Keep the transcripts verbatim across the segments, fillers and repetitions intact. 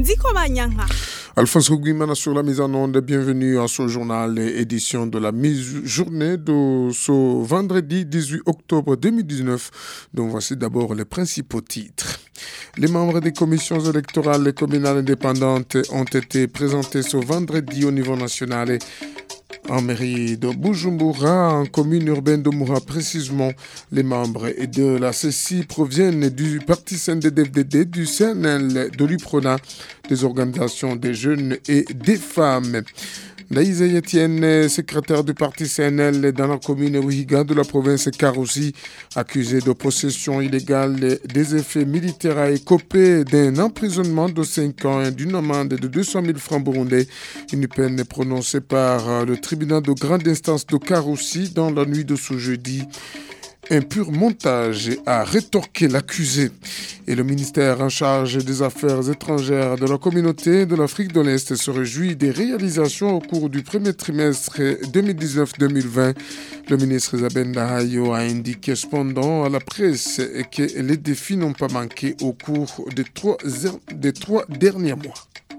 Diko Manyanga. Alphonse Rougimana sur la mise en onde. Bienvenue à ce journal, édition de la mi-journée de ce vendredi dix-huit octobre deux mille dix-neuf. Donc voici d'abord les principaux titres. Les membres des commissions électorales et communales indépendantes ont été présentés ce vendredi au niveau national et en mairie de Bujumbura, en commune urbaine de Moura précisément. Les membres de la C C I proviennent du Parti C N D D F D D, du C N L, de l'U P R O N A, des organisations des jeunes et des femmes. Ndaïse Etienne, secrétaire du parti C N L dans la commune Ouiga de la province Karouzi, accusé de possession illégale des effets militaires, a écopé d'un emprisonnement de cinq ans et d'une amende de deux cent mille francs burundais. Une peine prononcée par le tribunal de grande instance de Karouzi dans la nuit de ce jeudi. Un pur montage a rétorqué l'accusé. Et le ministère en charge des Affaires étrangères de la communauté de l'Afrique de l'Est se réjouit des réalisations au cours du premier trimestre deux mille dix-neuf deux mille vingt. Le ministre Isabelle Ndahayo a indiqué cependant à la presse que les défis n'ont pas manqué au cours des trois, des trois derniers mois.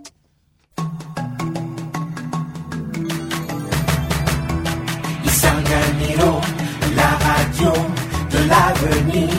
Isanganiro, la radio de l'avenir.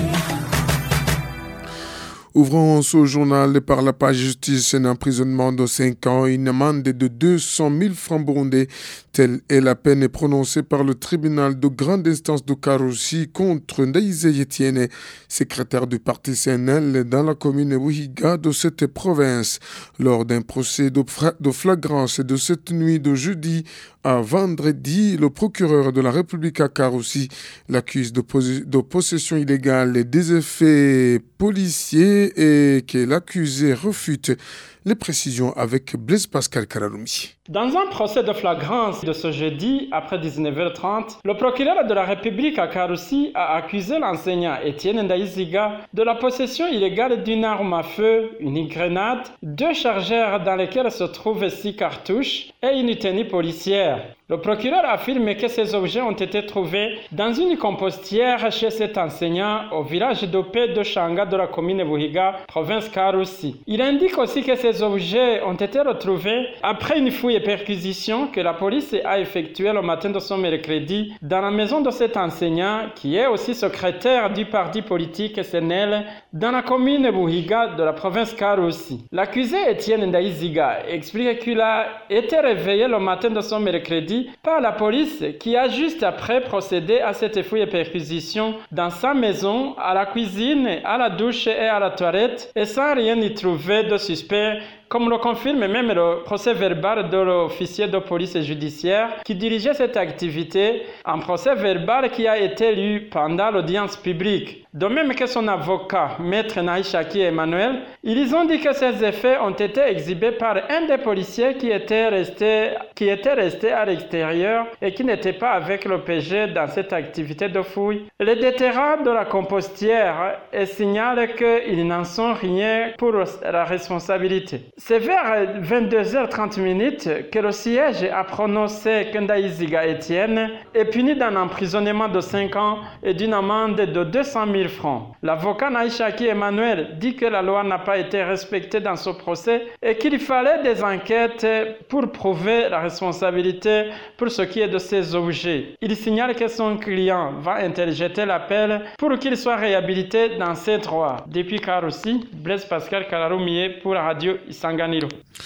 Ouvrons ce journal par la page justice, un emprisonnement de cinq ans et une amende de deux cent mille francs burundais. Telle est la peine prononcée par le tribunal de grande instance de Karouzi contre Ndaïse Etienne, secrétaire du parti C N L dans la commune Ouiga de cette province. Lors d'un procès de, fra- de flagrance de cette nuit de jeudi à vendredi, le procureur de la République à Karouzi l'accuse de, pos- de possession illégale des effets policiers et que l'accusé refute. Les précisions avec Blaise Pascal Karaloumi. Dans un procès de flagrance de ce jeudi, après dix-neuf heures trente, le procureur de la République à Karouzi a accusé l'enseignant Etienne Ndaïziga de la possession illégale d'une arme à feu, une grenade, deux chargeurs dans lesquels se trouvent six cartouches et une tenue policière. Le procureur affirme que ces objets ont été trouvés dans une compostière chez cet enseignant au village d'Opé de Changa de la commune Buhiga, province Karouzi. Il indique aussi que ces objets ont été retrouvés après une fouille et perquisition que la police a effectuée le matin de ce mercredi dans la maison de cet enseignant qui est aussi secrétaire du parti politique S N L dans la commune Buhiga de la province Karouzi. L'accusé Etienne Ndaïziga explique qu'il a été réveillé le matin de ce mercredi par la police qui a juste après procédé à cette fouille et perquisition dans sa maison, à la cuisine, à la douche et à la toilette et sans rien y trouver de suspect, comme le confirme même le procès verbal de l'officier de police judiciaire qui dirigeait cette activité, un procès verbal qui a été lu pendant l'audience publique. De même que son avocat, maître Naïchaki Emmanuel, ils ont dit que ces effets ont été exhibés par un des policiers qui était resté, qui était resté à l'extérieur et qui n'était pas avec le P G dans cette activité de fouille. Les déterrants de la compostière signalent qu'ils n'en sont rien pour la responsabilité. C'est vers vingt-deux heures trente que le siège a prononcé que Ndaïziga Etienne est puni d'un emprisonnement de cinq ans et d'une amende de deux cent mille francs. L'avocat Naïchaki Emmanuel dit que la loi n'a pas été respectée dans ce procès et qu'il fallait des enquêtes pour prouver la responsabilité pour ce qui est de ces objets. Il signale que son client va interjeter l'appel pour qu'il soit réhabilité dans ses droits. Depuis Karouzi, Blaise Pascal Kararoumié pour la radio Isanganiro.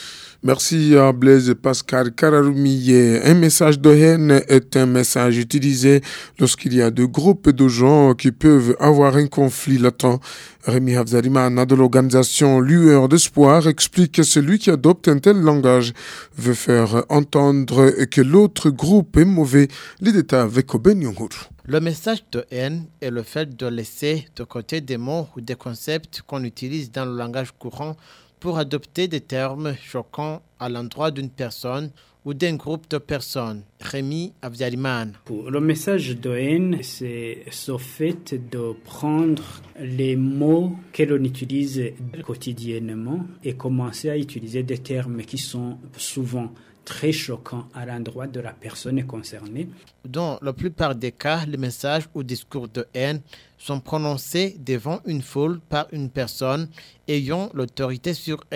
Merci à Blaise Pascal Kararoumié. Un message de haine est un message utilisé lorsqu'il y a deux groupes de gens qui peuvent avoir un conflit latent. Rémi Havzarimana de l'organisation Lueur d'Espoir explique que celui qui adopte un tel langage veut faire entendre que l'autre groupe est mauvais. Les détails avec Oben Yonguru. Le message de haine est le fait de laisser de côté des mots ou des concepts qu'on utilise dans le langage courant pour adopter des termes choquants à l'endroit d'une personne ou d'un groupe de personnes. Rémi Avdialiman. Le message de haine, c'est ce fait de prendre les mots que l'on utilise quotidiennement et commencer à utiliser des termes qui sont souvent très choquants à l'endroit de la personne concernée. Dans la plupart des cas, les messages ou discours de haine sont prononcés devant une foule par une personne ayant l'autorité sur elle.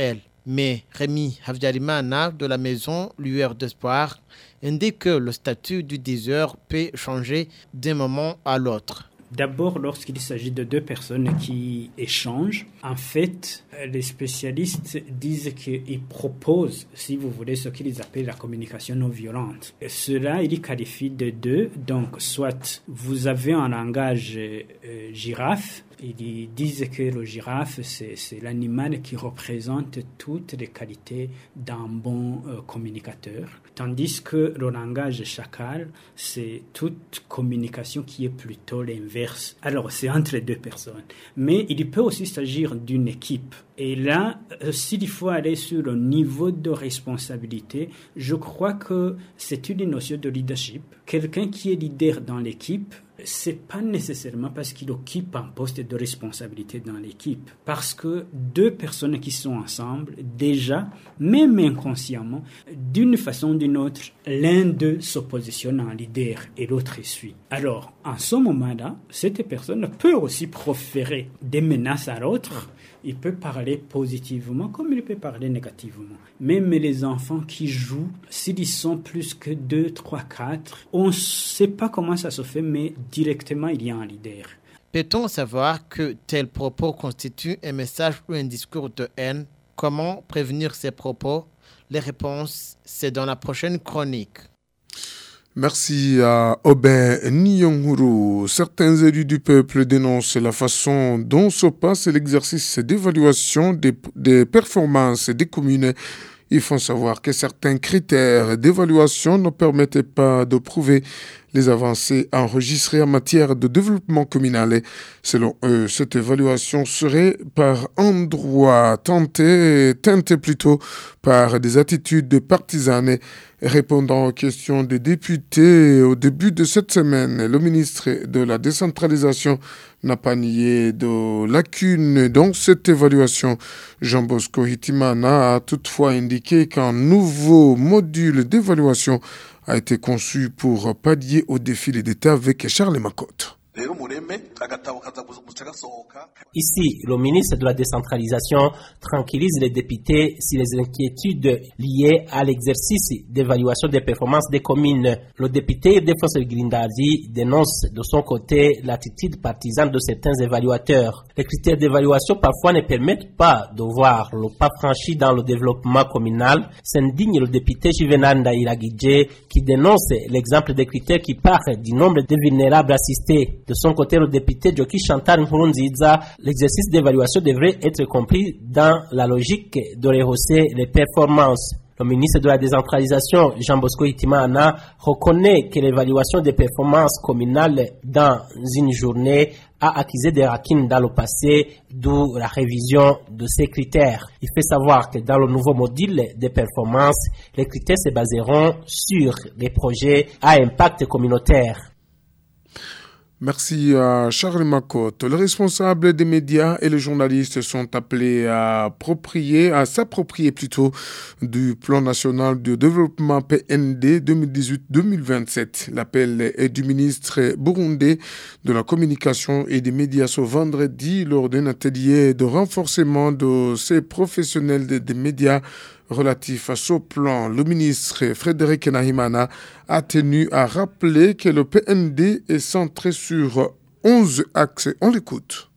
Mais Rémi Havyarimana de la maison Lueur d'Espoir indique que le statut du diseur peut changer d'un moment à l'autre. D'abord, lorsqu'il s'agit de deux personnes qui échangent, en fait, les spécialistes disent qu'ils proposent, si vous voulez, ce qu'ils appellent la communication non violente. Et cela, ils qualifient de deux. Donc, soit vous avez un langage euh, girafe, ils disent que le girafe, c'est, c'est l'animal qui représente toutes les qualités d'un bon euh, communicateur. Tandis que le langage chacal, c'est toute communication qui est plutôt l'inverse. Alors, c'est entre deux personnes. Mais il peut aussi s'agir d'une équipe. Et là, euh, s'il faut aller sur le niveau de responsabilité, je crois que c'est une notion de leadership. Quelqu'un qui est leader dans l'équipe, c'est pas nécessairement parce qu'il occupe un poste de responsabilité dans l'équipe. Parce que deux personnes qui sont ensemble, déjà, même inconsciemment, d'une façon ou d'une autre, l'un d'eux se positionne en leader et l'autre suit. Alors, en ce moment-là, cette personne peut aussi proférer des menaces à l'autre. Il peut parler positivement comme il peut parler négativement. Même les enfants qui jouent, s'ils sont plus que deux, trois, quatre, on ne sait pas comment ça se fait, mais directement, il y a un leader. Peut-on savoir que tel propos constitue un message ou un discours de haine? Comment prévenir ces propos? Les réponses, c'est dans la prochaine chronique. Merci à Aubin Nyonguru. Certains élus du peuple dénoncent la façon dont se passe l'exercice d'évaluation des, des performances des communes. Ils font savoir que certains critères d'évaluation ne permettaient pas de prouver les avancées enregistrées en matière de développement communal. Selon eux, cette évaluation serait par endroits teintée, teintée plutôt par des attitudes partisanes. Répondant aux questions des députés au début de cette semaine, le ministre de la décentralisation n'a pas nié de lacunes dans cette évaluation. Jean Bosco Hitimana a toutefois indiqué qu'un nouveau module d'évaluation a été conçu pour pallier aux défis d'État avec Charles Macotte. Ici, le ministre de la décentralisation tranquillise les députés sur les inquiétudes liées à l'exercice d'évaluation des performances des communes. Le député Défense Grindavi dénonce de son côté l'attitude partisane de certains évaluateurs. Les critères d'évaluation parfois ne permettent pas de voir le pas franchi dans le développement communal. S'indigne le député Juvenal Ndairagidje qui dénonce l'exemple des critères qui partent du nombre de vulnérables assistés. De son côté, le député Joki Chantal Nkurunziza, l'exercice d'évaluation devrait être compris dans la logique de rehausser les performances. Le ministre de la décentralisation, Jean Bosco Hitimana, reconnaît que l'évaluation des performances communales dans une journée a accusé des racines dans le passé, d'où la révision de ces critères. Il fait savoir que dans le nouveau module des performances, les critères se baseront sur les projets à impact communautaire. Merci à Charles Macotte. Les responsables des médias et les journalistes sont appelés à approprier, à s'approprier plutôt du plan national de développement P N D deux mille dix-huit deux mille vingt-sept. L'appel est du ministre burundais de la communication et des médias ce vendredi lors d'un atelier de renforcement de ces professionnels des médias relatif à ce plan. Le ministre Frédéric Nahimana a tenu à rappeler que le P N D est centré sur onze axes. On l'écoute.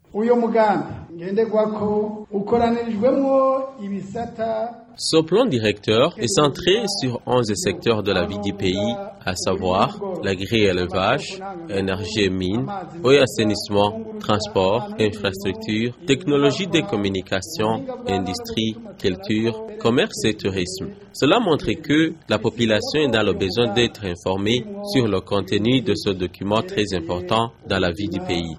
Ce plan directeur est centré sur onze secteurs de la vie du pays, à savoir l'agri-élevage, énergie et mines, eau et assainissement, transport, infrastructure, technologie des communications, industrie, culture, commerce et tourisme. Cela montre que la population est dans le besoin d'être informée sur le contenu de ce document très important dans la vie du pays.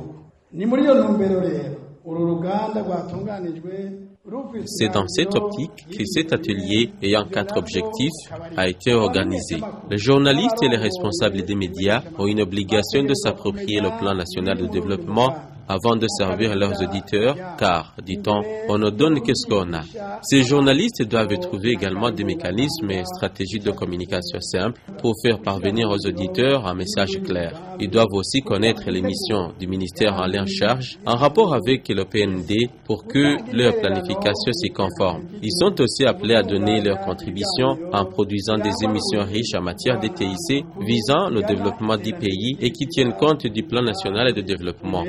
C'est dans cette optique que cet atelier, ayant quatre objectifs, a été organisé. Les journalistes et les responsables des médias ont une obligation de s'approprier le plan national de développement avant de servir leurs auditeurs, car, dit-on, on ne donne que ce qu'on a. Ces journalistes doivent trouver également des mécanismes et stratégies de communication simples pour faire parvenir aux auditeurs un message clair. Ils doivent aussi connaître les missions du ministère en leur charge en rapport avec le P N D pour que leur planification s'y conforme. Ils sont aussi appelés à donner leur contribution en produisant des émissions riches en matière de T I C visant le développement du pays et qui tiennent compte du plan national de développement.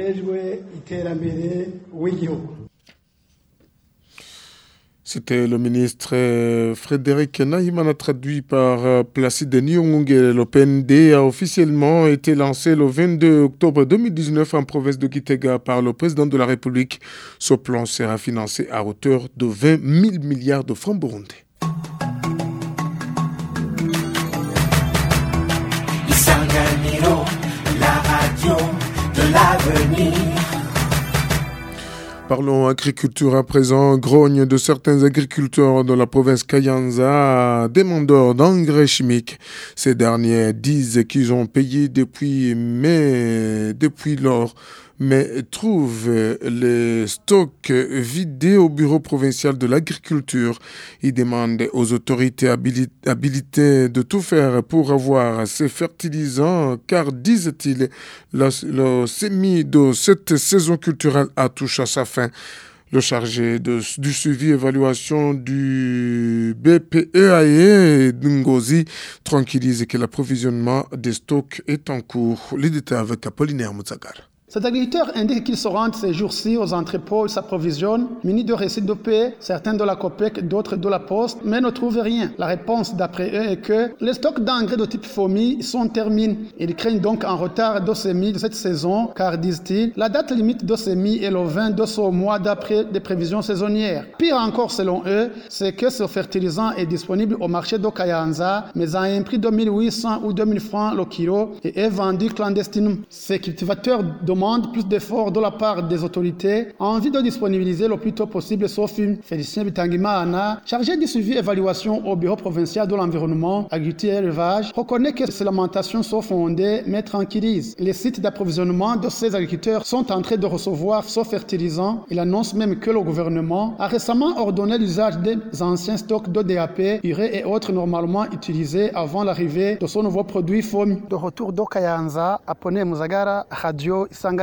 C'était le ministre Frédéric Nahimana, traduit par Placide Nyongue. Le P N D a officiellement été lancé le vingt-deux octobre deux mille dix-neuf en province de Gitega par le président de la République. Ce plan sera financé à hauteur de vingt mille milliards de francs burundais. Isanganiro, la radio de l'avenir. Parlons agriculture à présent. Grogne de certains agriculteurs de la province Kayanza, demandeurs d'engrais chimiques. Ces derniers disent qu'ils ont payé depuis mai, depuis lors, mais trouvent les stocks vidés au bureau provincial de l'agriculture. Ils demandent aux autorités habilitées de tout faire pour avoir ces fertilisants, car, disent-ils, le, le semis de cette saison culturelle a touché à sa fin. Le chargé de, du suivi et évaluation du B P E A E, Ngozi, tranquillise que l'approvisionnement des stocks est en cours. Les détails avec Apollinaire Moutsagar. Cet agriculteur indique qu'il se rend ces jours-ci aux entrepôts, il s'approvisionne, munis de récits de paix, certains de la COPEC, d'autres de la Poste, mais ne trouve rien. La réponse d'après eux est que les stocks d'engrais de type F O M I sont terminés. Ils craignent donc un retard de semis de cette saison, car, disent-ils, la date limite de semis est le vingt de ce mois d'après des prévisions saisonnières. Pire encore, selon eux, c'est que ce fertilisant est disponible au marché de Kayanza, mais à un prix de mille huit cents ou deux mille francs le kilo et est vendu clandestinement. Ces cultivateurs demandent plus d'efforts de la part des autorités en vue de disponibiliser le plus tôt possible ce fume. Félicien Bitangimana, chargé du suivi et évaluation au bureau provincial de l'environnement, agriculture et élevage, reconnaît que ces lamentations sont fondées mais tranquillise. Les sites d'approvisionnement de ces agriculteurs sont en train de recevoir ce fertilisant. Il annonce même que le gouvernement a récemment ordonné l'usage des anciens stocks de D A P, urée et autres normalement utilisés avant l'arrivée de ce nouveau produit F O M I. De retour de Kayanza, Apone Muzagara, Radio Isanganiro.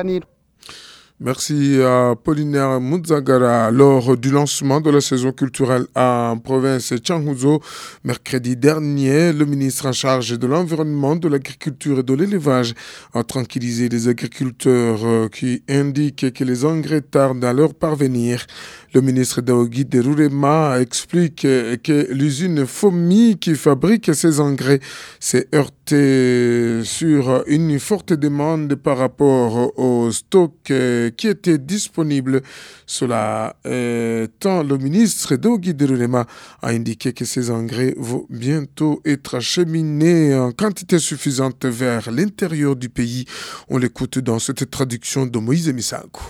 Merci à Apollinaire Muzagara. Lors du lancement de la saison culturelle en province Tchangouzo, mercredi dernier, le ministre en charge de l'environnement, de l'agriculture et de l'élevage a tranquillisé les agriculteurs qui indiquent que les engrais tardent à leur parvenir. Le ministre Daogi Derurema explique que l'usine F O M I qui fabrique ces engrais s'est heurtée sur une forte demande par rapport au stock qui était disponible. Cela étant, le ministre Daogi Derurema a indiqué que ces engrais vont bientôt être acheminés en quantité suffisante vers l'intérieur du pays. On l'écoute dans cette traduction de Moïse Misago.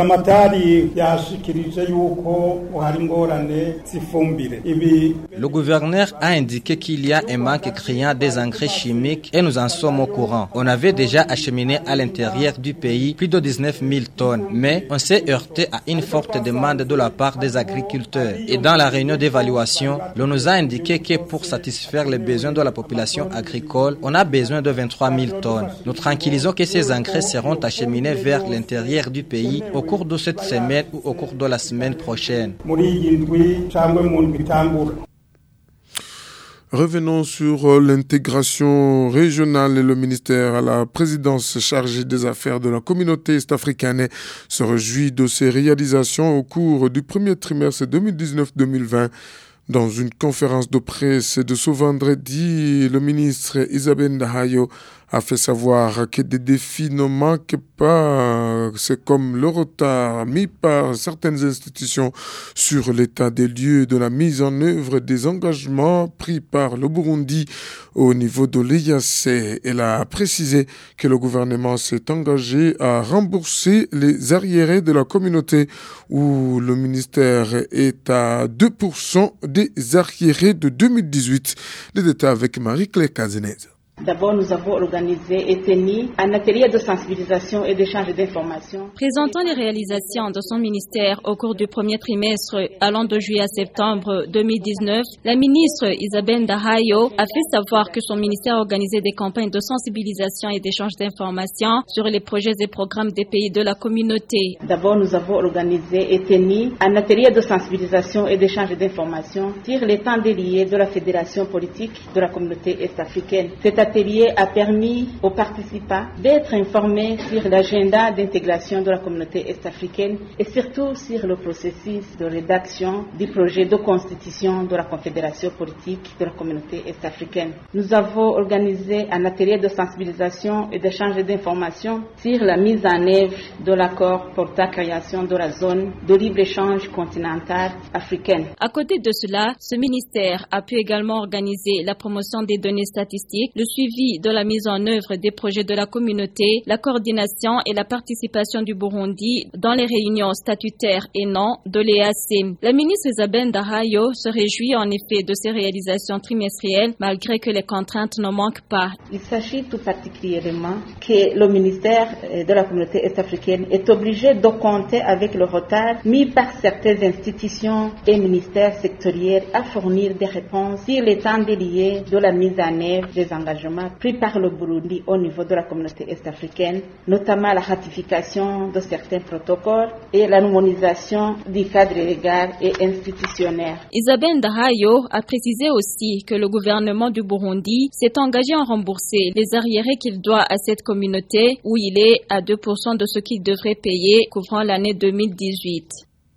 Le gouverneur a indiqué qu'il y a un manque criant des engrais chimiques et nous en sommes au courant. On avait déjà acheminé à l'intérieur du pays plus de dix-neuf mille tonnes, mais on s'est heurté à une forte demande de la part des agriculteurs. Et dans la réunion d'évaluation, l'on nous a indiqué que pour satisfaire les besoins de la population agricole, on a besoin de vingt-trois mille tonnes. Nous tranquillisons que ces engrais seront acheminés vers l'intérieur du pays au cours de cette semaine ou au cours de la semaine prochaine. Revenons sur l'intégration régionale et le ministère à la présidence chargée des affaires de la communauté est-africaine se réjouit de ces réalisations au cours du premier trimestre deux mille dix-neuf deux mille vingt. Dans une conférence de presse de ce vendredi, le ministre Isabelle Ndahayo a fait savoir que des défis ne manquent pas. C'est comme le retard mis par certaines institutions sur l'état des lieux de la mise en œuvre des engagements pris par le Burundi au niveau de l'E A C. Elle a précisé que le gouvernement s'est engagé à rembourser les arriérés de la communauté où le ministère est à deux pour cent des arriérés de deux mille dix-huit. Les détails avec Marie-Claire Cazenez. D'abord, nous avons organisé et tenu un atelier de sensibilisation et d'échange d'informations. Présentant les réalisations de son ministère au cours du premier trimestre allant de juillet à septembre deux mille dix-neuf, la ministre Isabelle Ndahayo a fait savoir que son ministère a organisé des campagnes de sensibilisation et d'échange d'informations sur les projets et programmes des pays de la communauté. D'abord, nous avons organisé et tenu un atelier de sensibilisation et d'échange d'informations sur les temps déliés de la Fédération politique de la communauté est-africaine. Cet atelier a permis aux participants d'être informés sur l'agenda d'intégration de la communauté est-africaine et surtout sur le processus de rédaction du projet de constitution de la Confédération politique de la communauté est-africaine. Nous avons organisé un atelier de sensibilisation et d'échange d'informations sur la mise en œuvre de l'accord portant création de la zone de libre-échange continentale africaine. À côté de cela, ce ministère a pu également organiser la promotion des données statistiques, le suivi de la mise en œuvre des projets de la communauté, la coordination et la participation du Burundi dans les réunions statutaires et non de l'E A C. La ministre Isabelle Ndahayo se réjouit en effet de ces réalisations trimestrielles malgré que les contraintes ne manquent pas. Il s'agit tout particulièrement que le ministère de la communauté est-africaine est obligé de compter avec le retard mis par certaines institutions et ministères sectoriels à fournir des réponses sur les temps déliés de la mise en œuvre des engagements pris par le Burundi au niveau de la communauté est-africaine, notamment la ratification de certains protocoles et l'harmonisation du cadre légal et institutionnel. Isabelle Ndahayo a précisé aussi que le gouvernement du Burundi s'est engagé à rembourser les arriérés qu'il doit à cette communauté où il est à deux pour cent de ce qu'il devrait payer couvrant l'année deux mille dix-huit.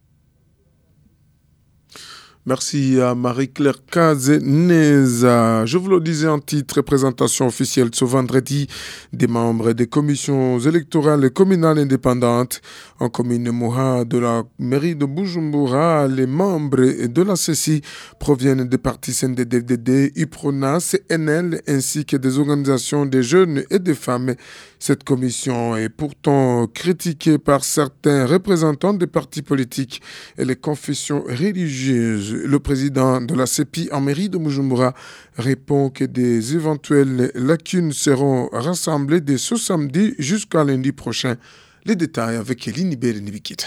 Merci à Marie-Claire Kazeneza. Je vous le disais en titre, présentation officielle ce vendredi des membres des commissions électorales et communales indépendantes en commune Moha de la mairie de Bujumbura. Les membres de la C C I proviennent des partis C N D D F D D, U P R O N A, C N L ainsi que des organisations des jeunes et des femmes. Cette commission est pourtant critiquée par certains représentants des partis politiques et les confessions religieuses. Le président de la C P I en mairie de Bujumbura répond que des éventuelles lacunes seront rassemblées dès ce samedi jusqu'à lundi prochain. Les détails avec Eline Iberi-Nibikita.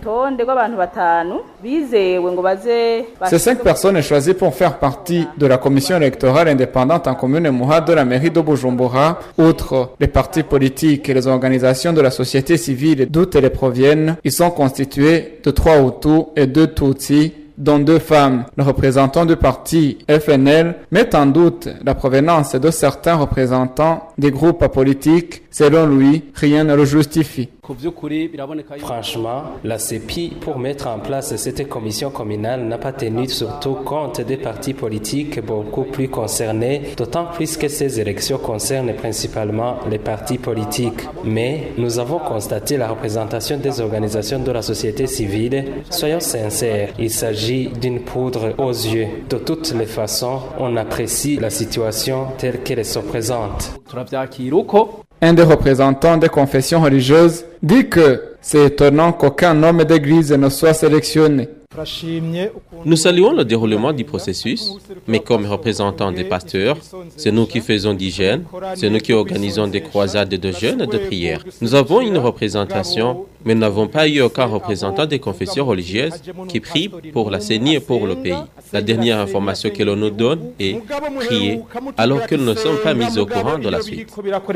Ces cinq personnes choisies pour faire partie de la commission électorale indépendante en commune Moha de la mairie de Bujumbura, outre les partis politiques et les organisations de la société civile d'où elles proviennent, ils sont constitués de trois Hutus et deux Tutsis, dont deux femmes. Le représentant du parti F N L met en doute la provenance de certains représentants des groupes politiques. Selon lui, rien ne le justifie. Franchement, la C P I, pour mettre en place cette commission communale, n'a pas tenu surtout compte des partis politiques beaucoup plus concernés, d'autant plus que ces élections concernent principalement les partis politiques. Mais nous avons constaté la représentation des organisations de la société civile. Soyons sincères, il s'agit d'une poudre aux yeux. De toutes les façons, on apprécie la situation telle qu'elle se présente. Un des représentants des confessions religieuses dit que c'est étonnant qu'aucun homme d'église ne soit sélectionné. Nous saluons le déroulement du processus, mais comme représentants des pasteurs, c'est nous qui faisons d'hygiène, c'est nous qui organisons des croisades de jeûne et de prières. Nous avons une représentation, mais nous n'avons pas eu aucun représentant des confessions religieuses qui prie pour la C E N I et pour le pays. La dernière information que l'on nous donne est prier, alors que nous ne sommes pas mis au courant de la suite.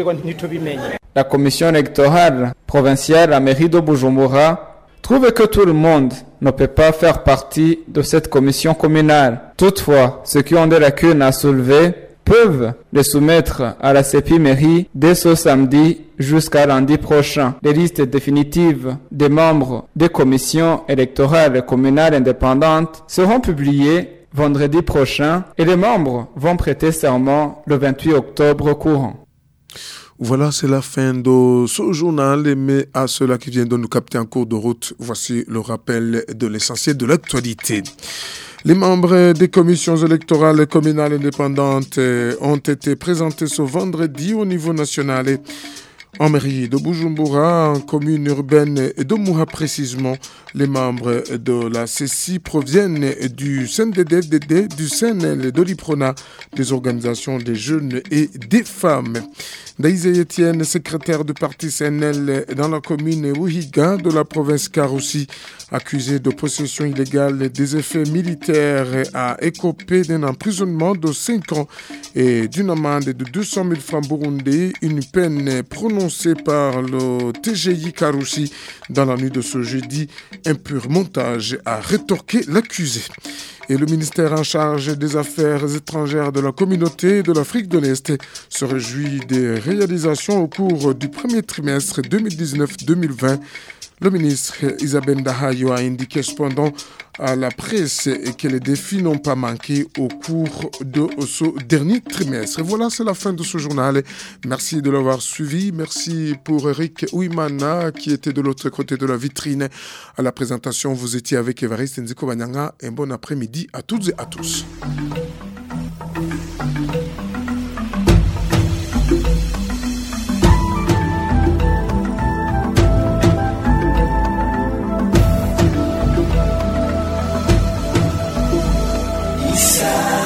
La commission électorale provinciale à mairie de Bujumbura trouve que tout le monde ne peut pas faire partie de cette commission communale. Toutefois, ceux qui ont des lacunes à soulever peuvent les soumettre à la C P I mairie dès ce samedi jusqu'à lundi prochain. Les listes définitives des membres des commissions électorales communales indépendantes seront publiées vendredi prochain et les membres vont prêter serment le vingt-huit octobre courant. Voilà, c'est la fin de ce journal, mais à ceux-là qui viennent de nous capter en cours de route, voici le rappel de l'essentiel de l'actualité. Les membres des commissions électorales communales indépendantes ont été présentés ce vendredi au niveau national. En mairie de Bujumbura, en commune urbaine de Mouha précisément, les membres de la C C I proviennent du C N D D F D D, du C N L, de l'I P R O N A, des organisations des jeunes et des femmes. Daïsé Etienne, secrétaire du parti C N L dans la commune Ouhiga de la province Karoussi, accusé de possession illégale des effets militaires, a écopé d'un emprisonnement de cinq ans et d'une amende de deux cent mille francs burundais, une peine prononcée par le T G I Karoussi dans la nuit de ce jeudi. Un pur montage, a rétorqué l'accusé. Et le ministère en charge des Affaires étrangères de la communauté de l'Afrique de l'Est se réjouit des réalisations au cours du premier trimestre deux mille dix-neuf deux mille vingt. Le ministre Isabelle Dahayo a indiqué cependant à la presse que les défis n'ont pas manqué au cours de ce dernier trimestre. Et voilà, c'est la fin de ce journal. Merci de l'avoir suivi. Merci pour Eric Ouimana qui était de l'autre côté de la vitrine. À la présentation, vous étiez avec Évariste Nziko Banyanga. Un bon après-midi à toutes et à tous.